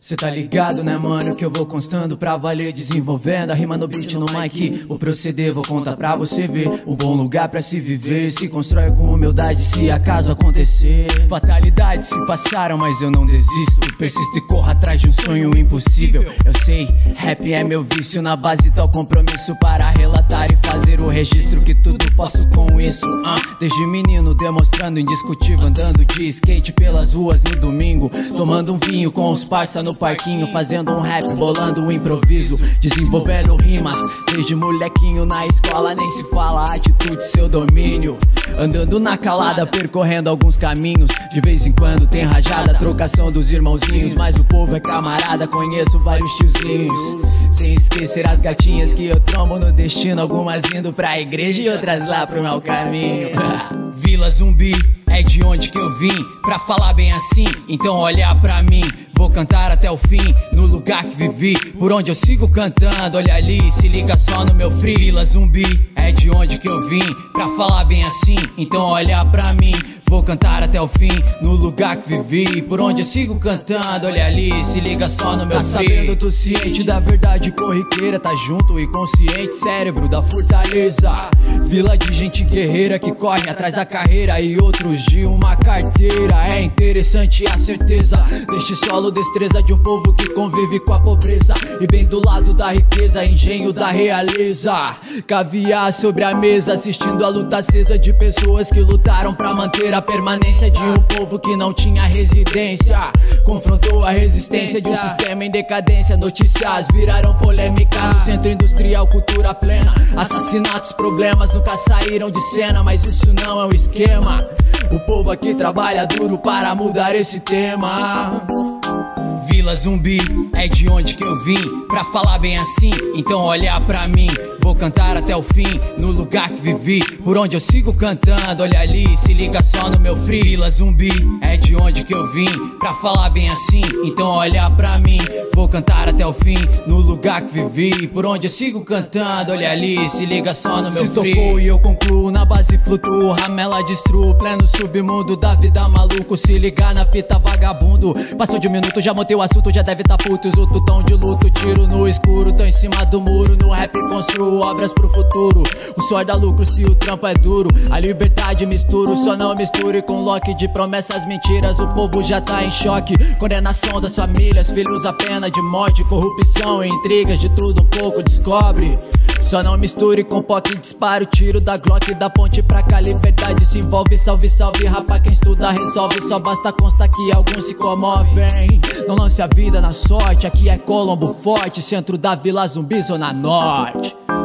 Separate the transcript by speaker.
Speaker 1: Cê tá ligado, né, mano, que eu vou constando pra valer, desenvolvendo a rima no beat, no mic. O proceder vou contar pra você ver. Um bom lugar pra se viver, se constrói com humildade se acaso acontecer. Fatalidades se passaram, mas eu não desisto. Persisto e corro atrás de um sonho impossível. Eu sei, rap é meu vício, na base tal compromisso para relatar e fazer o registro que tudo posso com isso. Desde menino demonstrando indiscutível, andando de skate pelas ruas no domingo, tomando um vinho com os parça no parquinho, fazendo um rap, bolando um improviso, desenvolvendo rimas. Desde molequinho na escola nem se fala, atitude, seu domínio. Andando na calada, percorrendo alguns caminhos. De vez em quando tem rajada, trocação dos irmãozinhos, mas o povo é camarada, conheço vários tiozinhos. Sem esquecer as gatinhas que eu trombo no destino, algumas indo pra igreja e outras lá pro meu caminho. Vila Zumbi é de onde que eu vim, pra falar bem assim, então olha pra mim. Vou cantar até o fim, no lugar que vivi, por onde eu sigo cantando, olha ali, se liga só no meu free. Vila Zumbi é de onde que eu vim, pra falar bem assim, então olha pra mim. Vou cantar até o fim, no lugar que vivi, por onde eu sigo cantando, olha ali, se liga só no meu free. Tá sabendo, tô ciente da verdade corriqueira, tá junto e consciente, cérebro da fortaleza. Vila de gente guerreira que corre atrás da carreira e outros de uma carteira. É interessante a certeza deste solo, destreza de um povo que convive com a pobreza e bem do lado da riqueza, engenho da realeza. Caviar sobre a mesa, assistindo a luta acesa de pessoas que lutaram pra manter a permanência de um povo que não tinha residência. Confrontou a resistência de um sistema em decadência. Notícias viraram polêmica no centro industrial, cultura plena. Assassinatos, problemas nunca saíram de cena, mas isso não é um esquema. O povo aqui trabalha duro para mudar esse tema. Vila Zumbi é de onde que eu vim, pra falar bem assim, então olha pra mim. Vou cantar até o fim, no lugar que vivi, por onde eu sigo cantando, olha ali, se liga só no meu free. Vila Zumbi é de onde que eu vim, pra falar bem assim, então olha pra mim. Vou cantar até o fim, no lugar que vivi, por onde eu sigo cantando, olha ali, se liga só no meu free. Se tocou e eu concluo, na base flutuo, ramela destruo, pleno submundo da vida maluco. Se ligar na fita vagabundo, passou de um minuto, já montei o assunto, já deve tá puto. Os outros tão de luto, tiro no escuro, tô em cima do muro, no rap construo obras pro futuro. O suor dá lucro se o trampo é duro, a liberdade misturo, só não misture com lock de promessas mentiras. O povo já tá em choque, condenação das famílias, filhos a pena de morte, corrupção e intrigas, de tudo um pouco descobre. Só não misture com POC, disparo, tiro da Glock, da ponte pra cá, liberdade se envolve. Salve, salve, rapa, quem estuda resolve, só basta constar que alguns se comovem. Não lance a vida na sorte, aqui é Colombo Forte, centro da Vila Zumbi, Zona Norte.